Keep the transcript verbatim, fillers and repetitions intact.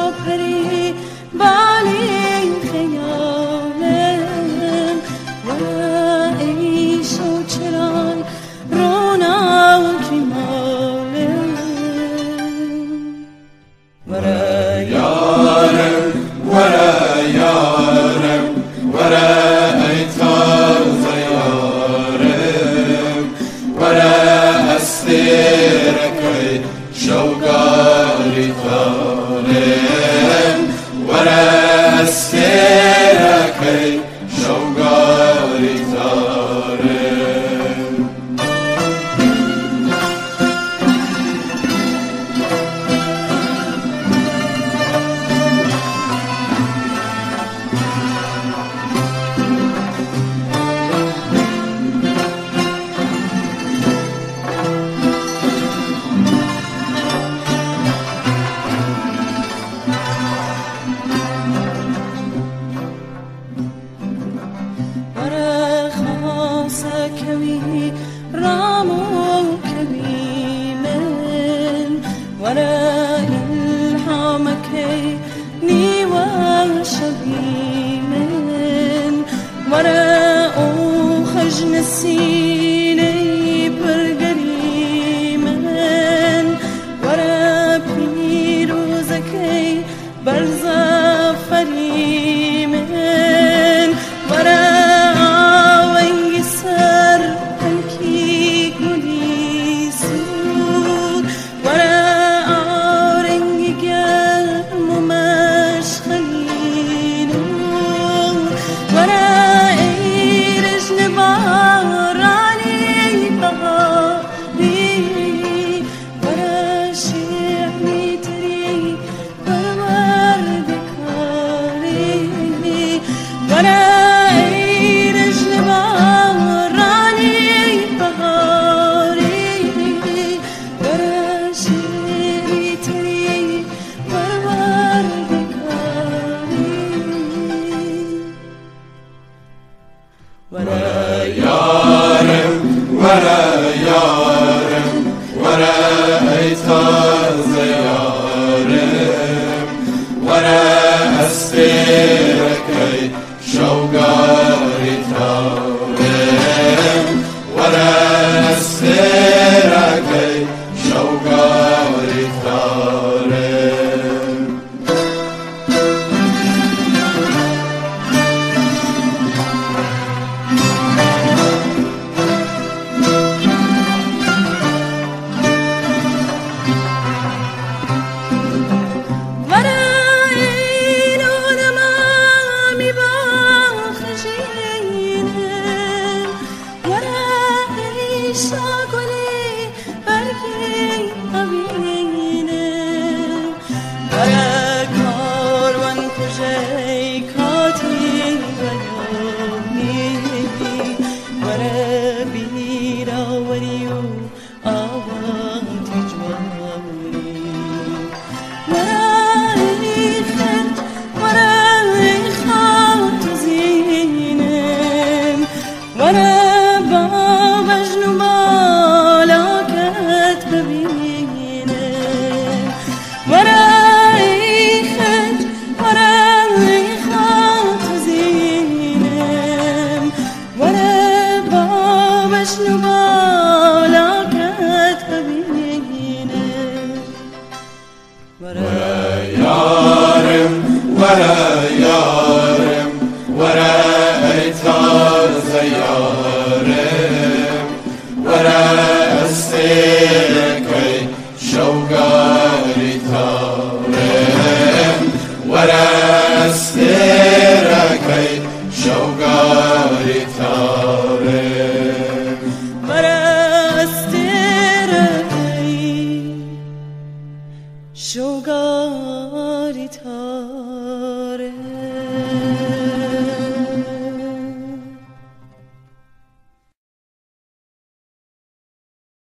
پری بالی خیالم و عیش و چرای رونا و کمالم ورا یارم ورا یارم ورا ای تازه یارم ورا استرکی شوقاری تارم ورا استرکی شوقاری تارم كوي رامو كوي من وراء الحامك نيوا شبي من وراء خجن السيني برقري من وراء بيروزكي برزا فري من وراء ورا یارم ورا یارم ورا ای تازه یارم ورا استرکی شوقاری تارم ورا استرکی شوقاری تارم ورا یارم ورا یارم ورا ای تازه یارم ورا استرکی شوقاری تارم ورا استرکی شوقاری تارم ورا استرکی شوقاری تاره